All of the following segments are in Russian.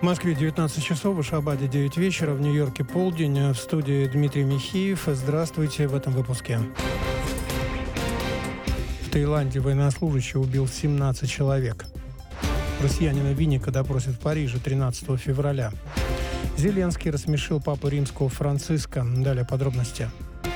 Москве 19 часов, в Ашхабаде 9 вечера, в Нью-Йорке полдень. В студии Дмитрий Михеев. Здравствуйте в этом выпуске. В Таиланде военнослужащий убил 17 человек. Россиянина Винника допросят в Париже 13 февраля. Зеленский рассмешил папу римского Франциска. Далее подробности.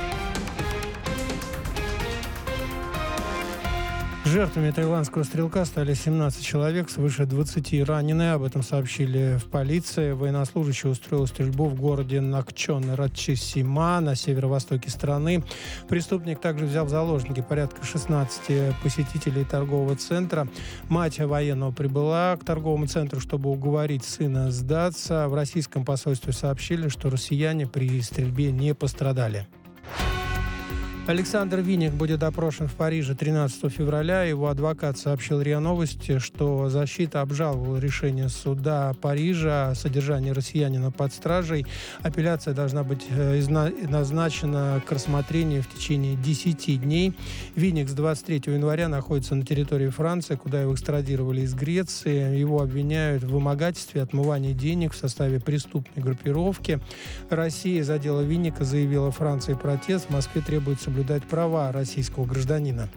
Жертвами таиландского стрелка стали 17 человек, свыше 20 ранены. Об этом сообщили в полиции. Военнослужащий устроил стрельбу в городе Накчон-Ратчисима на северо-востоке страны. Преступник также взял в заложники порядка 16 посетителей торгового центра. Мать военного прибыла к торговому центру, чтобы уговорить сына сдаться. В российском посольстве сообщили, что россияне при стрельбе не пострадали. Александр Винник будет допрошен в Париже 13 февраля. Его адвокат сообщил РИА Новости, что защита обжаловала решение суда Парижа о содержании россиянина под стражей. Апелляция должна быть назначена к рассмотрению в течение 10 дней. Винник с 23 января находится на территории Франции, куда его экстрадировали из Греции. Его обвиняют в вымогательстве, отмывании денег в составе преступной группировки. Россия за дело Винника заявила Франции протест. В Москве требует соблюдать права российского гражданина.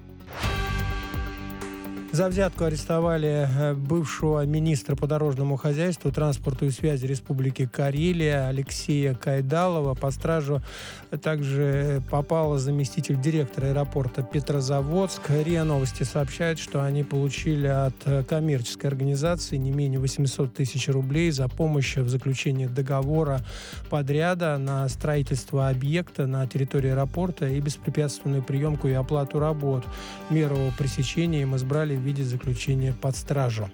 За взятку арестовали бывшего министра по дорожному хозяйству, транспорту и связи Республики Карелия Алексея Кайдалова. Под стражу также попал заместитель директора аэропорта Петрозаводск. РИА Новости сообщает, что они получили от коммерческой организации не менее 800 тысяч рублей за помощь в заключении договора подряда на строительство объекта на территории аэропорта и беспрепятственную приемку и оплату работ. Меру пресечения им избрали в виде заключения под стражу.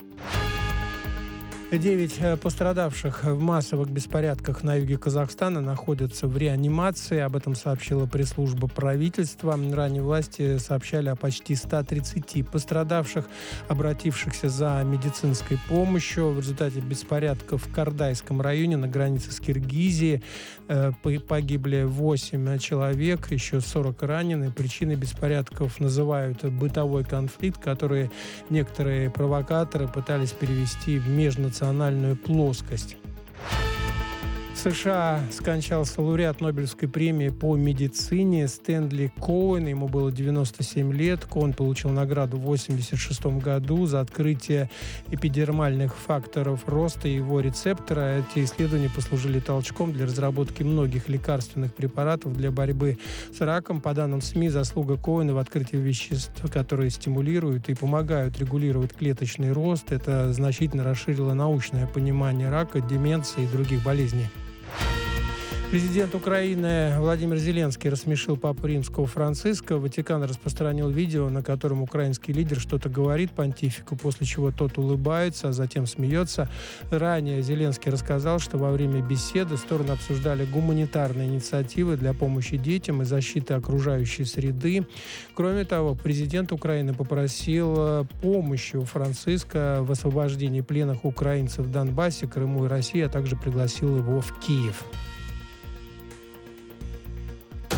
9 пострадавших в массовых беспорядках на юге Казахстана находятся в реанимации. Об этом сообщила пресс-служба правительства. Ранее власти сообщали о почти 130 пострадавших, обратившихся за медицинской помощью. В результате беспорядков в Кардайском районе на границе с Киргизией погибли 8 человек, еще 40 ранены. Причиной беспорядков называют бытовой конфликт, который некоторые провокаторы пытались перевести в межнациональную плоскость. В США скончался лауреат Нобелевской премии по медицине Стэнли Коэн. Ему было 97 лет. Коэн получил награду в 1986 году за открытие эпидермальных факторов роста его рецептора. Эти исследования послужили толчком для разработки многих лекарственных препаратов для борьбы с раком. По данным СМИ, заслуга Коэна в открытии веществ, которые стимулируют и помогают регулировать клеточный рост. Это значительно расширило научное понимание рака, деменции и других болезней. Президент Украины Владимир Зеленский рассмешил папу римского Франциска. Ватикан распространил видео, на котором украинский лидер что-то говорит понтифику, после чего тот улыбается, а затем смеется. Ранее Зеленский рассказал, что во время беседы стороны обсуждали гуманитарные инициативы для помощи детям и защиты окружающей среды. Кроме того, президент Украины попросил помощи у Франциска в освобождении пленных украинцев в Донбассе, Крыму и России, а также пригласил его в Киев.